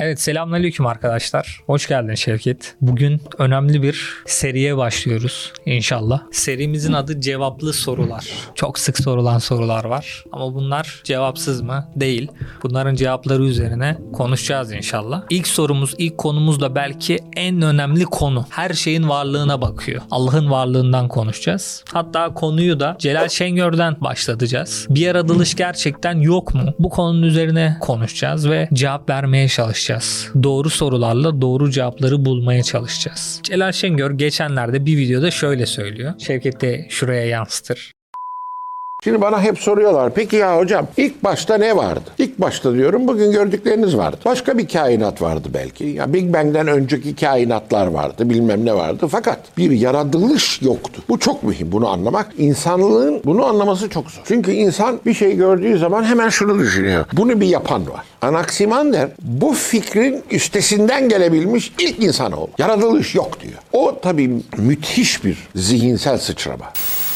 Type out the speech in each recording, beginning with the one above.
Evet, selamünaleyküm arkadaşlar. Hoş geldin Şevket. Bugün önemli bir seriye başlıyoruz inşallah. Serimizin adı Cevaplı Sorular. Çok sık sorulan sorular var ama bunlar cevapsız mı? Değil. Bunların cevapları üzerine konuşacağız inşallah. İlk sorumuz, ilk konumuz da belki en önemli konu. Her şeyin varlığına bakıyor. Allah'ın varlığından konuşacağız. Hatta konuyu da Celal Şengör'den başlatacağız. Bir yaratılış gerçekten yok mu? Bu konunun üzerine konuşacağız ve cevap vermeye çalışacağız. Doğru sorularla doğru cevapları bulmaya çalışacağız. Celal Şengör geçenlerde bir videoda şöyle söylüyor. Şevket de şuraya yansıtır. Şimdi bana hep soruyorlar, peki ya hocam ilk başta ne vardı? İlk başta diyorum bugün gördükleriniz vardı. Başka bir kainat vardı belki. Ya Big Bang'den önceki kainatlar vardı, bilmem ne vardı. Fakat bir yaratılış yoktu. Bu çok mühim, bunu anlamak. İnsanlığın bunu anlaması çok zor. Çünkü insan bir şey gördüğü zaman hemen şunu düşünüyor. Bunu bir yapan var. Anaximander bu fikrin üstesinden gelebilmiş ilk insanoğlu. Yaratılış yok diyor. O tabii müthiş bir zihinsel sıçrama.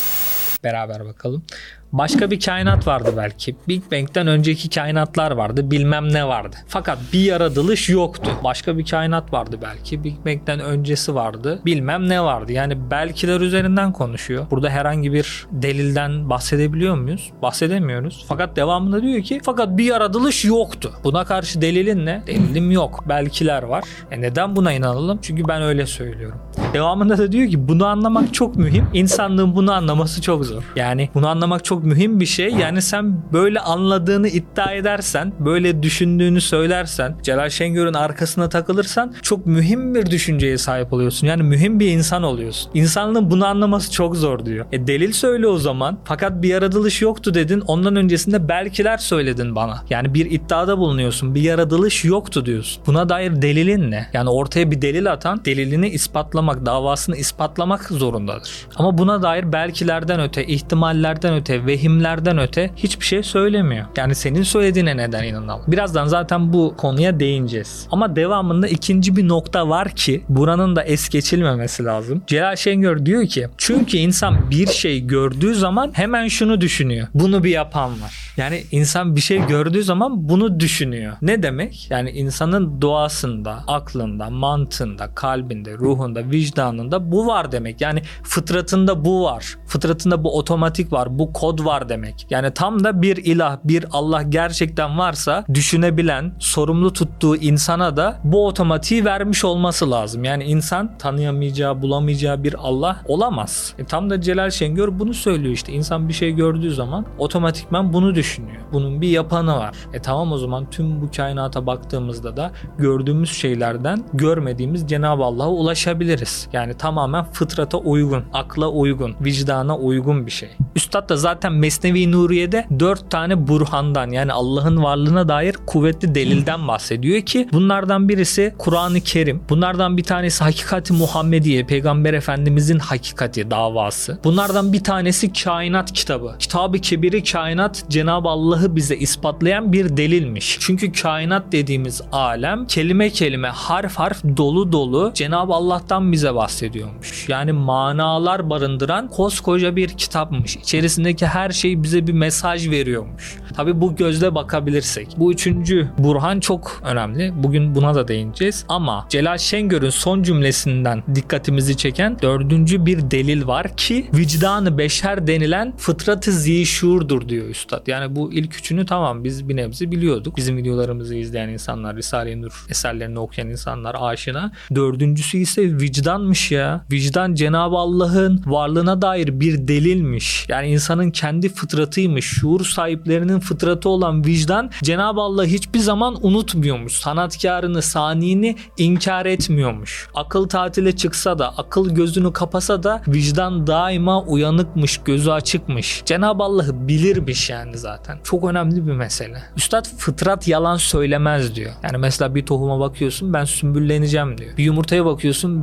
Beraber bakalım. Başka bir kainat vardı belki. Big Bang'den önceki kainatlar vardı. Bilmem ne vardı. Fakat bir yaratılış yoktu. Başka bir kainat vardı belki. Big Bang'den öncesi vardı. Bilmem ne vardı. Yani belkiler üzerinden konuşuyor. Burada herhangi bir delilden bahsedebiliyor muyuz? Bahsedemiyoruz. Fakat devamında diyor ki fakat bir yaratılış yoktu. Buna karşı delilin ne? Delilim yok. Belkiler var. Neden buna inanalım? Çünkü ben öyle söylüyorum. Devamında da diyor ki bunu anlamak çok mühim. İnsanlığın bunu anlaması çok zor. Yani bunu anlamak çok mühim bir şey. Yani sen böyle anladığını iddia edersen, böyle düşündüğünü söylersen, Celal Şengör'ün arkasına takılırsan çok mühim bir düşünceye sahip oluyorsun. Yani mühim bir insan oluyorsun. İnsanlığın bunu anlaması çok zor diyor. Delil söyle o zaman. Fakat bir yaratılış yoktu dedin. Ondan öncesinde belkiler söyledin bana. Yani bir iddiada bulunuyorsun. Bir yaratılış yoktu diyorsun. Buna dair delilin ne? Yani ortaya bir delil atan delilini ispatlamak, davasını ispatlamak zorundadır. Ama buna dair belkilerden öte, ihtimallerden öte, vehimlerden öte hiçbir şey söylemiyor. Yani senin söylediğine neden inanalım? Birazdan zaten bu konuya değineceğiz. Ama devamında ikinci bir nokta var ki buranın da es geçilmemesi lazım. Celal Şengör diyor ki çünkü insan bir şey gördüğü zaman hemen şunu düşünüyor. Bunu bir yapan var. Yani insan bir şey gördüğü zaman bunu düşünüyor. Ne demek? Yani insanın doğasında, aklında, mantığında, kalbinde, ruhunda, vicdanında bu var demek. Yani fıtratında bu var. Fıtratında bu otomatik var. Bu kod var demek. Yani tam da bir ilah, bir Allah gerçekten varsa düşünebilen, sorumlu tuttuğu insana da bu otomatiği vermiş olması lazım. Yani insan tanıyamayacağı, bulamayacağı bir Allah olamaz. Tam da Celal Şengör bunu söylüyor işte. İnsan bir şey gördüğü zaman otomatikman bunu düşünüyor. Bunun bir yapanı var. Tamam o zaman tüm bu kainata baktığımızda da gördüğümüz şeylerden görmediğimiz Cenab-ı Allah'a ulaşabiliriz. Yani tamamen fıtrata uygun, akla uygun, vicdana uygun bir şey. Üstad da zaten Mesnevi Nuriye'de 4 tane burhandan yani Allah'ın varlığına dair kuvvetli delilden bahsediyor ki bunlardan birisi Kur'an-ı Kerim. Bunlardan bir tanesi Hakikati Muhammediye, Peygamber Efendimizin hakikati davası. Bunlardan bir tanesi Kainat kitabı. Kitab-ı Kebir-i Kainat Cenab-ı Allah'ı bize ispatlayan bir delilmiş. Çünkü kainat dediğimiz alem kelime kelime, harf harf dolu dolu Cenab-ı Allah'tan bize bahsediyormuş. Yani manalar barındıran koskoca bir kitapmış. İçerisindeki her şey bize bir mesaj veriyormuş. Tabi bu gözle bakabilirsek. Bu üçüncü burhan çok önemli. Bugün buna da değineceğiz. Ama Celal Şengör'ün son cümlesinden dikkatimizi çeken dördüncü bir delil var ki vicdanı beşer denilen fıtratı zişurdur diyor üstad. Yani bu ilk üçünü tamam biz bir nebze biliyorduk. Bizim videolarımızı izleyen insanlar, Risale-i Nur eserlerini okuyan insanlar aşina. Dördüncüsü ise vicdanmış ya. Vicdan Cenab-ı Allah'ın varlığına dair bir delilmiş. Yani insanın kendi fıtratıymış. Şuur sahiplerinin fıtratı olan vicdan Cenab-ı Allah hiçbir zaman unutmuyormuş. Sanatkarını, saniyini inkar etmiyormuş. Akıl tatile çıksa da, akıl gözünü kapasa da vicdan daima uyanıkmış, gözü açıkmış. Cenab-ı Allah'ı bilirmiş yani zaten. Çok önemli bir mesele. Üstad fıtrat yalan söylemez diyor. Yani mesela bir tohuma bakıyorsun ben sümbülleneceğim diyor. Bir yumurtaya bakıyorsun ben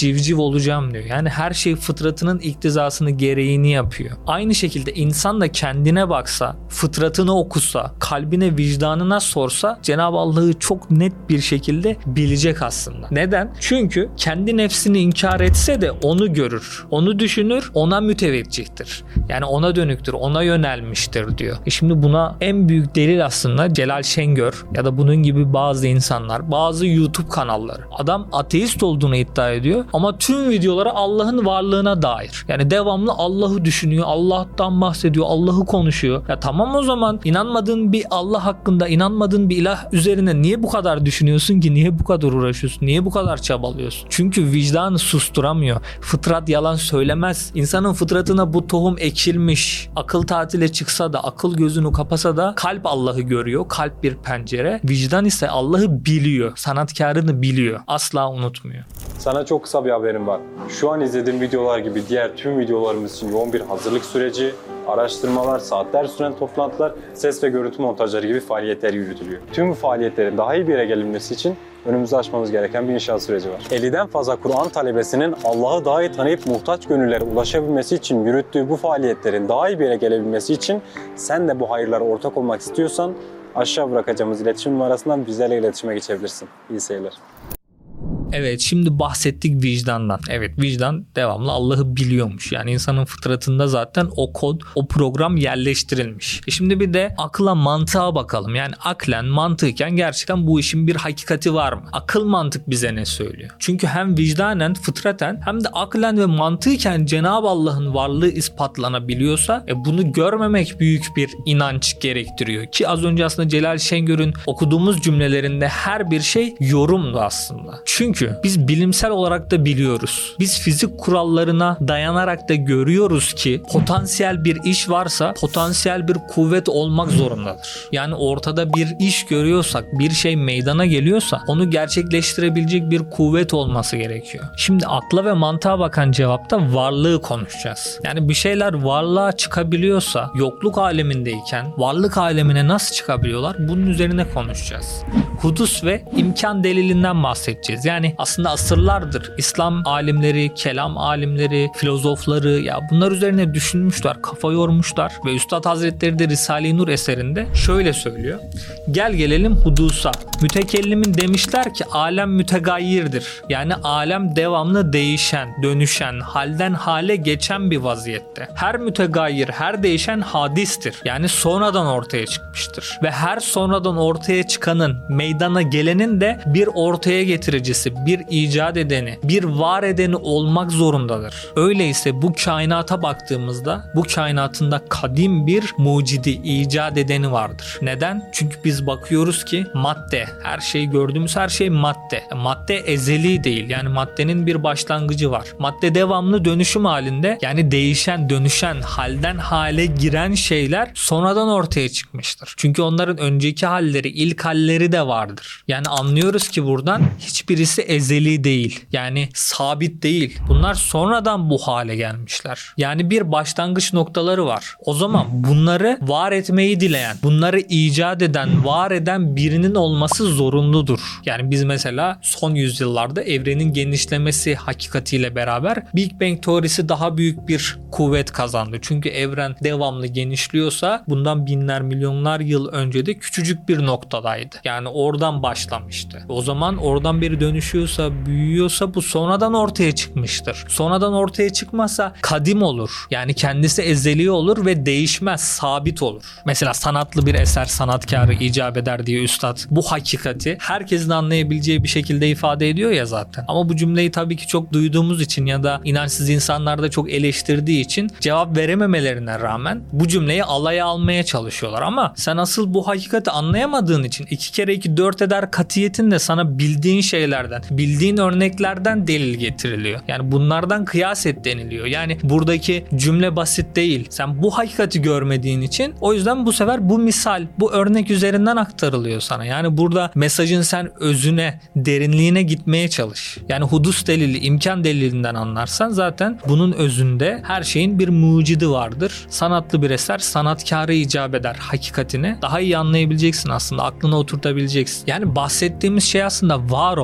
civciv olacağım diyor. Yani her şey fıtratının iktizasını, gereğini yapıyor. Aynı şekilde insan da kendine baksa, fıtratını okusa, kalbine, vicdanına sorsa Cenab-ı Allah'ı çok net bir şekilde bilecek aslında. Neden? Çünkü kendi nefsini inkar etse de onu görür, onu düşünür, ona müteveccihtir. Yani ona dönüktür, ona yönelmiştir diyor. Şimdi buna en büyük delil aslında Celal Şengör ya da bunun gibi bazı insanlar, bazı YouTube kanalları. Adam ateist olduğunu iddia ediyor ama tüm videoları Allah'ın varlığına dair. Yani devamlı Allah'ı düşünüyor, Allah'tan bahsediyor, Allah'ı konuşuyor. Ya tamam, o zaman inanmadığın bir Allah hakkında, inanmadığın bir ilah üzerine niye bu kadar düşünüyorsun ki? Niye bu kadar uğraşıyorsun? Niye bu kadar çabalıyorsun? Çünkü vicdanı susturamıyor. Fıtrat yalan söylemez. İnsanın fıtratına bu tohum ekilmiş. Akıl tatile çıksa da, akıl gözünü kapasa da kalp Allah'ı görüyor. Kalp bir pencere. Vicdan ise Allah'ı biliyor. Sanatkarını biliyor. Asla unutmuyor. Sana çok kısa bir haberim var. Şu an izlediğim videolar gibi diğer tüm videolarımız için yoğun bir hazırlık süreci, araştırmalar, saatler süren toplantılar, ses ve görüntü montajları gibi faaliyetler yürütülüyor. Tüm bu faaliyetlerin daha iyi bir yere gelinmesi için önümüzde aşmamız gereken bir inşaat süreci var. 50'den fazla Kur'an talebesinin Allah'ı daha iyi tanıyıp muhtaç gönüllere ulaşabilmesi için yürüttüğü bu faaliyetlerin daha iyi bir yere gelebilmesi için sen de bu hayırlara ortak olmak istiyorsan aşağı bırakacağımız iletişim numarasından bizlerle iletişime geçebilirsin. İyi seyirler. Evet, şimdi bahsettik vicdandan. Evet, vicdan devamlı Allah'ı biliyormuş. Yani insanın fıtratında zaten o kod, o program yerleştirilmiş. Şimdi bir de akla, mantığa bakalım. Yani aklen, mantıken gerçekten bu işin bir hakikati var mı? Akıl, mantık bize ne söylüyor? Çünkü hem vicdanen, fıtraten hem de aklen ve mantıken Cenab-ı Allah'ın varlığı ispatlanabiliyorsa bunu görmemek büyük bir inanç gerektiriyor. Ki az önce aslında Celal Şengör'ün okuduğumuz cümlelerinde her bir şey yorumdu aslında. Çünkü biz bilimsel olarak da biliyoruz. Biz fizik kurallarına dayanarak da görüyoruz ki potansiyel bir iş varsa potansiyel bir kuvvet olmak zorundadır. Yani ortada bir iş görüyorsak, bir şey meydana geliyorsa onu gerçekleştirebilecek bir kuvvet olması gerekiyor. Şimdi akla ve mantığa bakan cevapta varlığı konuşacağız. Yani bir şeyler varlığa çıkabiliyorsa yokluk alemindeyken varlık alemine nasıl çıkabiliyorlar? Bunun üzerine konuşacağız. Hudus ve imkan delilinden bahsedeceğiz. Yani aslında asırlardır İslam alimleri, kelam alimleri, filozofları ya bunlar üzerine düşünmüşler, kafa yormuşlar ve Üstad Hazretleri de Risale-i Nur eserinde şöyle söylüyor. Gel gelelim hudusa. Mütekellimin demişler ki alem mütegayyirdir. Yani alem devamlı değişen, dönüşen, halden hale geçen bir vaziyette. Her mütegayyir, her değişen hadistir. Yani sonradan ortaya çıkmıştır. Ve her sonradan ortaya çıkanın, meydana gelenin de bir ortaya getiricisi, bir icat edeni, bir var edeni olmak zorundadır. Öyleyse bu kainata baktığımızda bu kainatın da kadim bir mucidi, icat edeni vardır. Neden? Çünkü biz bakıyoruz ki madde, her şey gördüğümüz her şey madde. Madde ezeli değil. Yani maddenin bir başlangıcı var. Madde devamlı dönüşüm halinde. Yani değişen, dönüşen, halden hale giren şeyler sonradan ortaya çıkmıştır. Çünkü onların önceki halleri, ilk halleri de vardır. Yani anlıyoruz ki buradan hiçbirisi ezeli değil. Yani sabit değil. Bunlar sonradan bu hale gelmişler. Yani bir başlangıç noktaları var. O zaman bunları var etmeyi dileyen, bunları icat eden, var eden birinin olması zorunludur. Yani biz mesela son yüzyıllarda evrenin genişlemesi hakikatiyle beraber Big Bang teorisi daha büyük bir kuvvet kazandı. Çünkü evren devamlı genişliyorsa bundan binler, milyonlar yıl önce de küçücük bir noktadaydı. Yani oradan başlamıştı. O zaman oradan beri dönüşüyorsa, büyüyorsa bu sonradan ortaya çıkmıştır. Sonradan ortaya çıkmazsa kadim olur. Yani kendisi ezeli olur ve değişmez, sabit olur. Mesela sanatlı bir eser sanatkarı icap eder diye üstad bu hakikati herkesin anlayabileceği bir şekilde ifade ediyor ya zaten. Ama bu cümleyi tabii ki çok duyduğumuz için ya da inançsız insanlar da çok eleştirdiği için cevap verememelerine rağmen bu cümleyi alaya almaya çalışıyorlar. Ama sen asıl bu hakikati anlayamadığın için 2 kere 2 4 eder katiyetin de sana bildiğin şeylerden, bildiğin örneklerden delil getiriliyor. Yani bunlardan kıyas et deniliyor. Yani buradaki cümle basit değil. Sen bu hakikati görmediğin için o yüzden bu sefer bu misal, bu örnek üzerinden aktarılıyor sana. Yani burada mesajın sen özüne, derinliğine gitmeye çalış. Yani hudus delili, imkan delilinden anlarsan zaten bunun özünde her şeyin bir mucidi vardır. Sanatlı bir eser sanatkarı icap eder hakikatini. Daha iyi anlayabileceksin aslında. Aklına oturtabileceksin. Yani bahsettiğimiz şey aslında var olmak.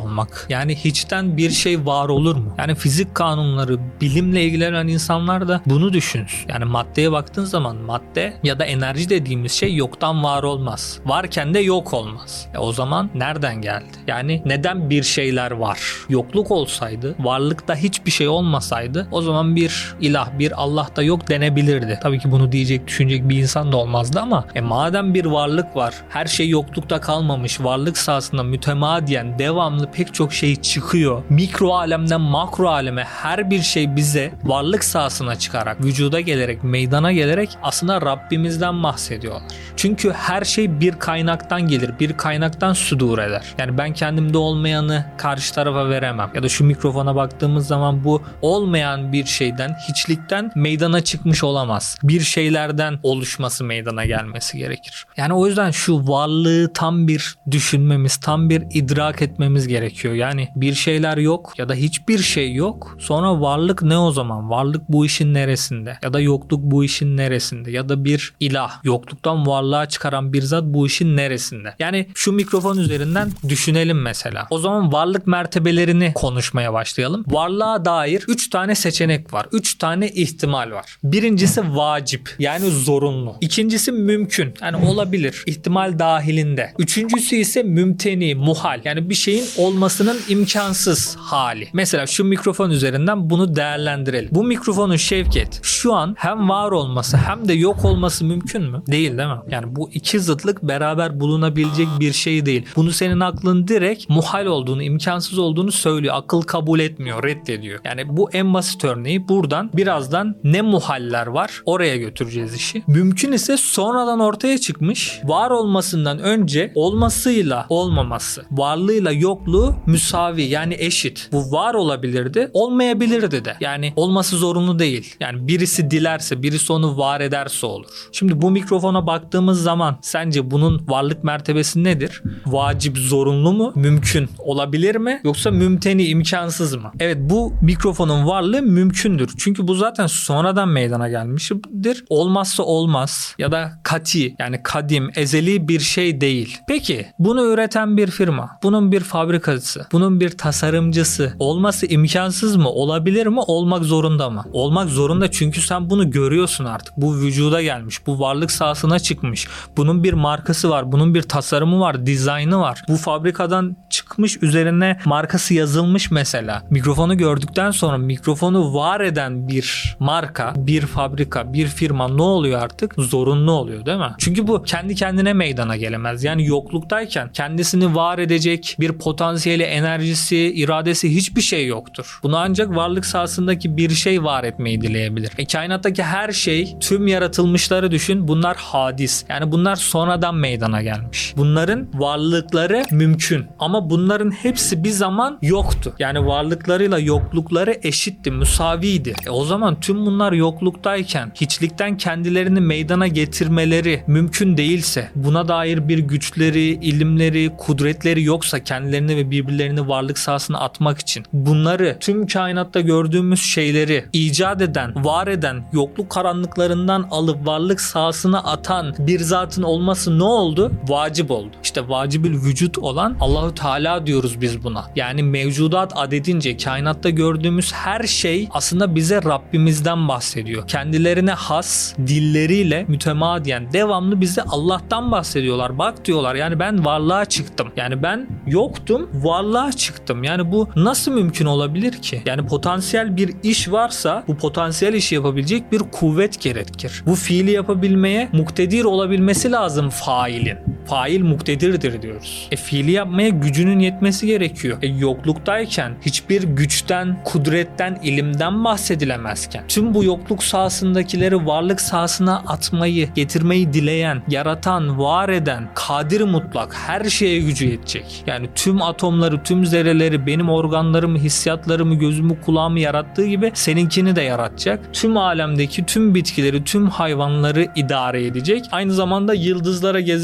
Yani hiçten bir şey var olur mu? Yani fizik kanunları, bilimle ilgilenen insanlar da bunu düşünsün. Yani maddeye baktığın zaman madde ya da enerji dediğimiz şey yoktan var olmaz. Varken de yok olmaz. O zaman nereden geldi? Yani neden bir şeyler var? Yokluk olsaydı, varlıkta hiçbir şey olmasaydı o zaman bir ilah, bir Allah da yok denebilirdi. Tabii ki bunu diyecek, düşünecek bir insan da olmazdı ama madem bir varlık var, her şey yoklukta kalmamış, varlık sahasında mütemadiyen devamlı pek çok şey çıkıyor. Mikro alemden makro aleme her bir şey bize varlık sahasına çıkarak, vücuda gelerek, meydana gelerek aslında Rabbimizden bahsediyorlar. Çünkü her şey bir kaynaktan gelir, bir kaynaktan sudur eder. Yani ben kendimde olmayanı karşı tarafa veremem. Ya da şu mikrofona baktığımız zaman bu olmayan bir şeyden, hiçlikten meydana çıkmış olamaz. Bir şeylerden oluşması, meydana gelmesi gerekir. Yani o yüzden şu varlığı tam bir düşünmemiz, tam bir idrak etmemiz gerekiyor. Yani bir şeyler yok ya da hiçbir şey yok. Sonra varlık ne o zaman? Varlık bu işin neresinde? Ya da yokluk bu işin neresinde? Ya da bir ilah, yokluktan varlığa çıkaran bir zat bu işin neresinde? Yani şu mikrofon üzerinden düşünelim mesela. O zaman varlık mertebelerini konuşmaya başlayalım. Varlığa dair 3 tane seçenek var. 3 tane ihtimal var. Birincisi vacip, yani zorunlu. İkincisi mümkün, yani olabilir, ihtimal dahilinde. Üçüncüsü ise mümteni, muhal, yani bir şeyin olmasının imkansız hali. Mesela şu mikrofon üzerinden bunu değerlendirelim. Bu mikrofonun Şevket şu an hem var olması hem de yok olması mümkün mü? Değil mi? Yani bu iki zıtlık beraber bulunabilecek bir şey değil. Bunu senin aklın direkt muhal olduğunu, imkansız olduğunu söylüyor. Akıl kabul etmiyor, reddediyor. Yani bu en basit örneği. Buradan birazdan ne muhaller var oraya götüreceğiz işi. Mümkün ise sonradan ortaya çıkmış, var olmasından önce olmasıyla olmaması, varlığıyla yokluğu müsavi, yani eşit. Bu var olabilirdi, olmayabilirdi de. Yani olması zorunlu değil. Yani birisi dilerse, birisi onu var ederse olur. Şimdi bu mikrofona baktığımız zaman sence bunun varlık mertebesi nedir? Vacip, zorunlu mu? Mümkün olabilir mi? Yoksa mümteni, imkansız mı? Evet, bu mikrofonun varlığı mümkündür. Çünkü bu zaten sonradan meydana gelmiştir. Olmazsa olmaz ya da kati, yani kadim, ezeli bir şey değil. Peki bunu üreten bir firma, bunun bir fabrikası, bunun bir tasarımcısı olması imkansız mı? Olabilir mi? Olmak zorunda mı? Olmak zorunda, çünkü sen bunu görüyorsun artık. Bu vücuda gelmiş, bu varlık sahasına çıkmış. Bunun bir markası var, bunun bir tasarımı var, dizaynı var. Bu fabrikadan çıkmış, üzerine markası yazılmış mesela. Mikrofonu gördükten sonra mikrofonu var eden bir marka, bir fabrika, bir firma ne oluyor artık? Zorunlu oluyor, değil mi? Çünkü bu kendi kendine meydana gelemez. Yani yokluktayken kendisini var edecek bir potansiyeli, enerjisi, iradesi, hiçbir şey yoktur. Bunu ancak varlık sahasındaki bir şey var etmeyi dileyebilir. Kainattaki her şey, tüm yaratılmışları düşün. Bunlar hadis. Yani bunlar sonradan meydana gelmiş. Bunların varlıkları mümkün. Ama bunların hepsi bir zaman yoktu. Yani varlıklarıyla yoklukları eşitti, müsaviydi. O zaman tüm bunlar yokluktayken hiçlikten kendilerini meydana getirmeleri mümkün değilse, buna dair bir güçleri, ilimleri, kudretleri yoksa kendilerini ve birbirlerini varlık sahasına atmak için, bunları, tüm kainatta gördüğümüz şeyleri icat eden, var eden, yokluk karanlıklarından alıp varlık sahasına atan bir zatın olması ne oldu? Vacip oldu. İşte vacibül vücut olan Allahu Teala diyoruz biz buna. Yani mevcudat adedince kainatta gördüğümüz her şey aslında bize Rabbimizden bahsediyor. Kendilerine has dilleriyle mütemadiyen devamlı bize Allah'tan bahsediyorlar. Bak diyorlar, yani ben varlığa çıktım. Yani ben yoktum, varlığa çıktım. Yani bu nasıl mümkün olabilir ki? Yani potansiyel bir iş varsa bu potansiyel işi yapabilecek bir kuvvet gerekir. Bu fiili yapabilmeye muktedir olabilmesi lazım failin. Fail muktedirdir diyoruz. Fiili yapmaya gücünün yetmesi gerekiyor. Yokluktayken hiçbir güçten, kudretten, ilimden bahsedilemezken tüm bu yokluk sahasındakileri varlık sahasına atmayı, getirmeyi dileyen, yaratan, var eden, kadir mutlak, her şeye gücü yetecek. Yani tüm atomları, tüm zerreleri, benim organlarımı, hissiyatlarımı, gözümü, kulağımı yarattığı gibi seninkini de yaratacak. Tüm alemdeki tüm bitkileri, tüm hayvanları idare edecek. Aynı zamanda yıldızlara, gezegenlere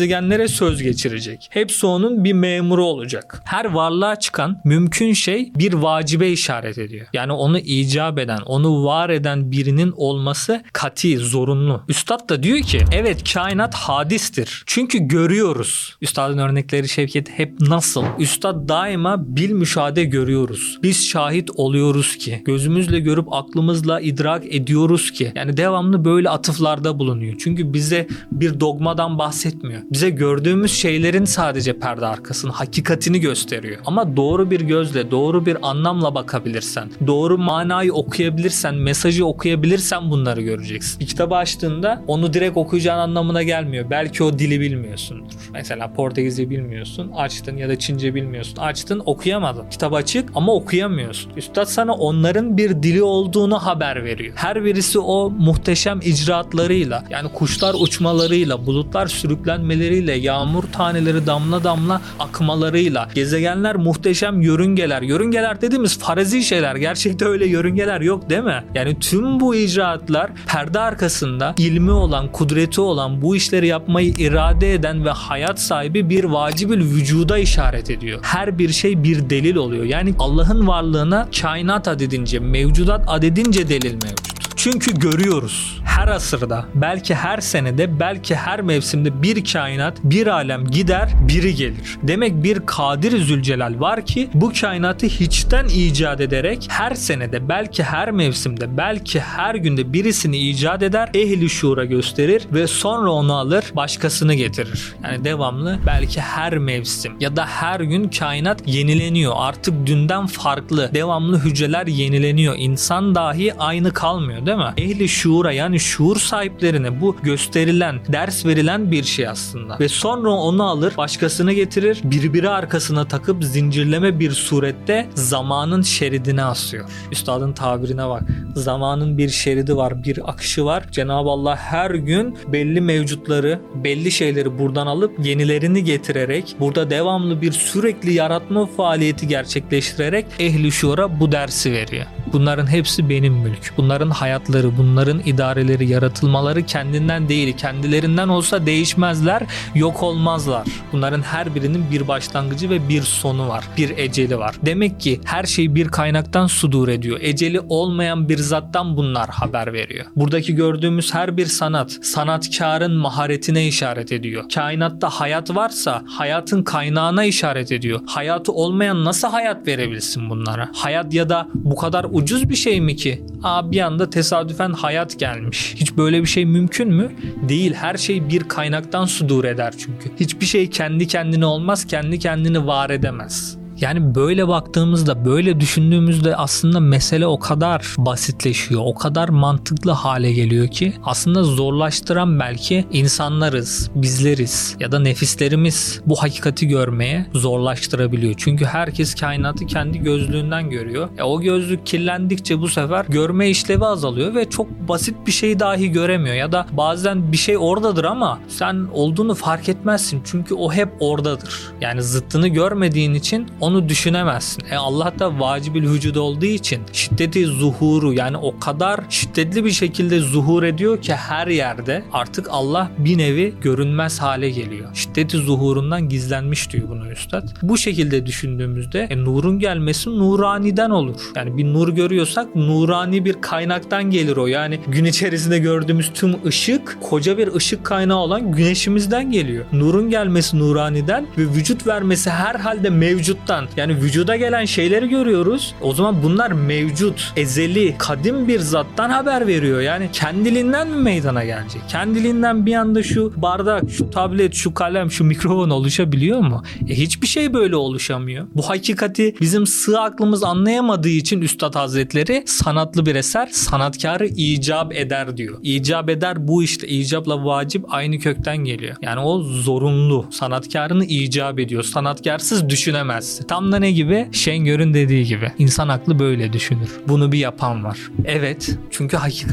üzerinde söz geçirecek. Hepsi onun bir memuru olacak. Her varlığa çıkan mümkün şey bir vacibe işaret ediyor. Yani onu icap eden, onu var eden birinin olması kati, zorunlu. Üstad da diyor ki evet kainat hadistir. Çünkü görüyoruz. Üstadın örnekleri Şevket hep nasıl? Üstad daima bil müşahede görüyoruz. Biz şahit oluyoruz ki. Gözümüzle görüp aklımızla idrak ediyoruz ki. Yani devamlı böyle atıflarda bulunuyor. Çünkü bize bir dogmadan bahsetmiyor. Bize gördüğümüz şeylerin sadece perde arkasının hakikatini gösteriyor. Ama doğru bir gözle, doğru bir anlamla bakabilirsen, doğru manayı okuyabilirsen, mesajı okuyabilirsen bunları göreceksin. Bir kitabı açtığında onu direkt okuyacağın anlamına gelmiyor. Belki o dili bilmiyorsundur. Mesela Portekizce bilmiyorsun, açtın ya da Çince bilmiyorsun. Açtın, okuyamadın. Kitap açık ama okuyamıyorsun. Üstad sana onların bir dili olduğunu haber veriyor. Her birisi o muhteşem icraatlarıyla, yani kuşlar uçmalarıyla, bulutlar sürüklenmeleriyle, yağmur taneleri damla damla akmalarıyla, gezegenler muhteşem yörüngeler. Yörüngeler dediğimiz farazi şeyler. Gerçekte öyle yörüngeler yok değil mi? Yani tüm bu icraatlar perde arkasında ilmi olan, kudreti olan, bu işleri yapmayı irade eden ve hayat sahibi bir vacibül vücuda işaret ediyor. Her bir şey bir delil oluyor. Yani Allah'ın varlığına kainat adedince, mevcudat adedince delil mevcut. Çünkü görüyoruz. Her asırda, belki her senede, belki her mevsimde bir kainat, bir alem gider, biri gelir. Demek bir Kadir-i Zülcelal var ki bu kainatı hiçten icat ederek her senede, belki her mevsimde, belki her günde birisini icat eder, ehli şuura gösterir ve sonra onu alır, başkasını getirir. Yani devamlı belki her mevsim ya da her gün kainat yenileniyor. Artık dünden farklı. Devamlı hücreler yenileniyor. İnsan dahi aynı kalmıyor değil mi? Ehli şuura, yani şuur sahiplerine bu gösterilen, ders verilen bir şey aslında. Ve sonra onu alır, başkasını getirir, birbiri arkasına takıp zincirleme bir surette zamanın şeridine asıyor. Üstadın tabirine bak. Zamanın bir şeridi var, bir akışı var. Cenab-ı Allah her gün belli mevcutları, belli şeyleri buradan alıp yenilerini getirerek, burada devamlı bir sürekli yaratma faaliyeti gerçekleştirerek ehli şuura bu dersi veriyor. Bunların hepsi benim mülk. Bunların hayatları, bunların idareleri, yaratılmaları kendinden değil, kendilerinden olsa değişmezler, yok olmazlar. Bunların her birinin bir başlangıcı ve bir sonu var. Bir eceli var. Demek ki her şey bir kaynaktan sudur ediyor. Eceli olmayan bir zattan bunlar haber veriyor. Buradaki gördüğümüz her bir sanat, sanatkarın maharetine işaret ediyor. Kainatta hayat varsa hayatın kaynağına işaret ediyor. Hayatı olmayan nasıl hayat verebilsin bunlara? Hayat ya da bu kadar ucuz bir şey mi ki? Bir anda tesadüfen hayat gelmiş. Hiç böyle bir şey mümkün mü? Değil. Her şey bir kaynaktan sudur eder çünkü. Hiçbir şey kendi kendine olmaz, kendi kendini var edemez. Yani böyle baktığımızda, böyle düşündüğümüzde aslında mesele o kadar basitleşiyor, o kadar mantıklı hale geliyor ki aslında zorlaştıran belki insanlarız, bizleriz ya da nefislerimiz bu hakikati görmeye zorlaştırabiliyor. Çünkü herkes kainatı kendi gözlüğünden görüyor. O gözlük kirlendikçe bu sefer görme işlevi azalıyor ve çok basit bir şey dahi göremiyor ya da bazen bir şey oradadır ama sen olduğunu fark etmezsin çünkü o hep oradadır. Yani zıttını görmediğin için onu düşünemezsin. Allah da vacibül vücud olduğu için şiddeti zuhuru, yani o kadar şiddetli bir şekilde zuhur ediyor ki her yerde artık Allah bir nevi görünmez hale geliyor. Şiddeti zuhurundan gizlenmiş diyor bunu üstad. Bu şekilde düşündüğümüzde nurun gelmesi nuraniden olur. Yani bir nur görüyorsak nurani bir kaynaktan gelir o. Yani gün içerisinde gördüğümüz tüm ışık koca bir ışık kaynağı olan güneşimizden geliyor. Nurun gelmesi nuraniden ve vücut vermesi herhalde mevcuttan. Yani vücuda gelen şeyleri görüyoruz. O zaman bunlar mevcut, ezeli, kadim bir zattan haber veriyor. Yani kendiliğinden mi meydana gelecek? Kendiliğinden bir anda şu bardak, şu tablet, şu kalem, şu mikrofon oluşabiliyor mu? Hiçbir şey böyle oluşamıyor. Bu hakikati bizim sığ aklımız anlayamadığı için Üstad Hazretleri sanatlı bir eser, sanatkarı icap eder diyor. İcap eder, bu işte icapla vacip aynı kökten geliyor. Yani o zorunlu. Sanatkarını icap ediyor. Sanatkarsız düşünemezsin. Tam da ne gibi? Şengör'ün dediği gibi. İnsan aklı böyle düşünür. Bunu bir yapan var. Evet, çünkü hakikat bu.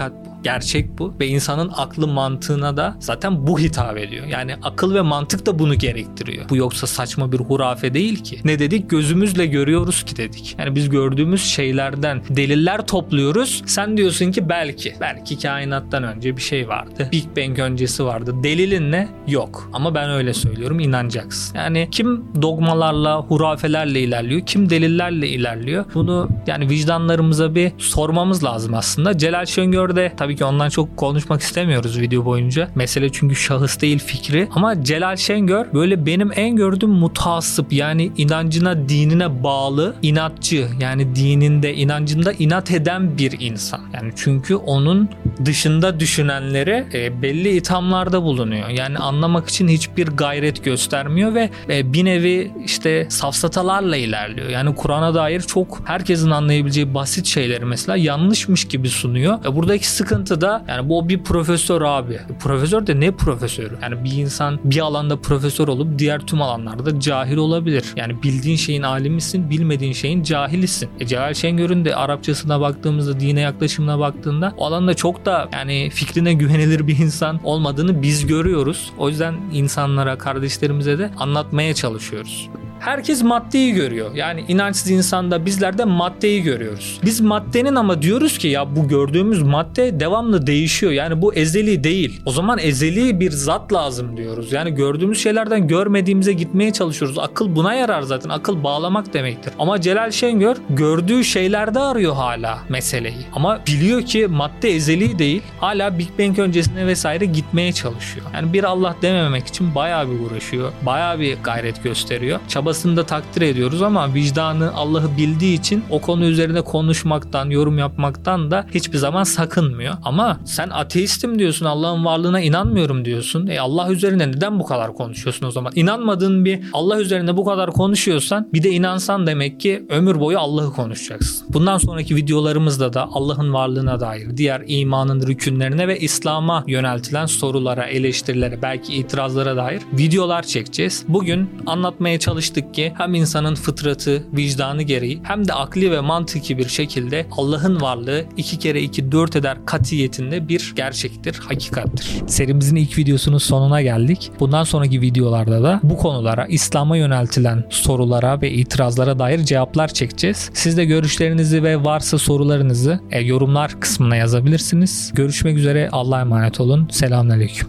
Gerçek bu ve insanın aklı mantığına da zaten bu hitap ediyor. Yani akıl ve mantık da bunu gerektiriyor. Bu yoksa saçma bir hurafe değil ki. Ne dedik? Gözümüzle görüyoruz ki dedik. Yani biz gördüğümüz şeylerden deliller topluyoruz. Sen diyorsun ki belki kainattan önce bir şey vardı. Big Bang öncesi vardı. Delilin ne? Yok. Ama ben öyle söylüyorum, inanacaksın. Yani kim dogmalarla, hurafelerle ilerliyor, kim delillerle ilerliyor? Bunu yani vicdanlarımıza bir sormamız lazım aslında. Celal Şengör de tabii ki ondan çok konuşmak istemiyoruz video boyunca. Mesele çünkü şahıs değil, fikri. Ama Celal Şengör böyle benim en gördüğüm mutasip, yani inancına, dinine bağlı, inatçı, yani dininde, inancında inat eden bir insan. Yani çünkü onun dışında düşünenlere belli ithamlarda bulunuyor. Yani anlamak için hiçbir gayret göstermiyor ve bir nevi işte safsatalarla ilerliyor. Yani Kur'an'a dair çok herkesin anlayabileceği basit şeyleri mesela yanlışmış gibi sunuyor. Buradaki sıkıntı da yani bu bir profesör abi. Profesör de ne profesörü? Yani bir insan bir alanda profesör olup diğer tüm alanlarda cahil olabilir. Yani bildiğin şeyin alimisin, bilmediğin şeyin cahilisin. Celal Şengör'ün de Arapçasına baktığımızda, dine yaklaşımına baktığında o alanda çok da yani fikrine güvenilir bir insan olmadığını biz görüyoruz. O yüzden insanlara, kardeşlerimize de anlatmaya çalışıyoruz. Herkes maddeyi görüyor. Yani inançsız insanda bizler de maddeyi görüyoruz. Biz maddenin ama diyoruz ki ya bu gördüğümüz madde devamlı değişiyor. Yani bu ezeli değil. O zaman ezeli bir zat lazım diyoruz. Yani gördüğümüz şeylerden görmediğimize gitmeye çalışıyoruz. Akıl buna yarar zaten. Akıl bağlamak demektir. Ama Celal Şengör gördüğü şeylerde arıyor hala meseleyi. Ama biliyor ki madde ezeli değil. Hala Big Bang öncesine vesaire gitmeye çalışıyor. Yani bir Allah dememek için bayağı bir uğraşıyor. Bayağı bir gayret gösteriyor. Çabasını da takdir ediyoruz ama vicdanı, Allah'ı bildiği için o konu üzerine konuşmaktan, yorum yapmaktan da hiçbir zaman sakınmıyor. Ama sen ateistim diyorsun, Allah'ın varlığına inanmıyorum diyorsun. Allah üzerine neden bu kadar konuşuyorsun o zaman? İnanmadığın bir Allah üzerine bu kadar konuşuyorsan bir de inansan demek ki ömür boyu Allah'ı konuşacaksın. Bundan sonraki videolarımızda da Allah'ın varlığına dair, diğer imanın rükünlerine ve İslam'a yöneltilen sorulara, eleştirilere, belki itirazlara dair videolar çekeceğiz. Bugün anlatmaya çalıştık ki hem insanın fıtratı, vicdanı gereği hem de akli ve mantıki bir şekilde Allah'ın varlığı 2 kere 2 4 eder katiyetinde bir gerçektir, hakikattir. Serimizin ilk videosunun sonuna geldik. Bundan sonraki videolarda da bu konulara, İslam'a yöneltilen sorulara ve itirazlara dair cevaplar çekeceğiz. Siz de görüşlerinizi ve varsa sorularınızı yorumlar kısmına yazabilirsiniz. Görüşmek üzere. Allah'a emanet olun. Selamünaleyküm.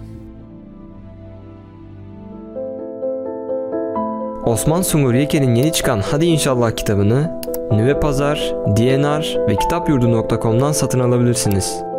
Osman Sungur Yeke'nin yeni çıkan Hadi İnşallah kitabını Nüve Pazar, DNR ve kitapyurdu.com'dan satın alabilirsiniz.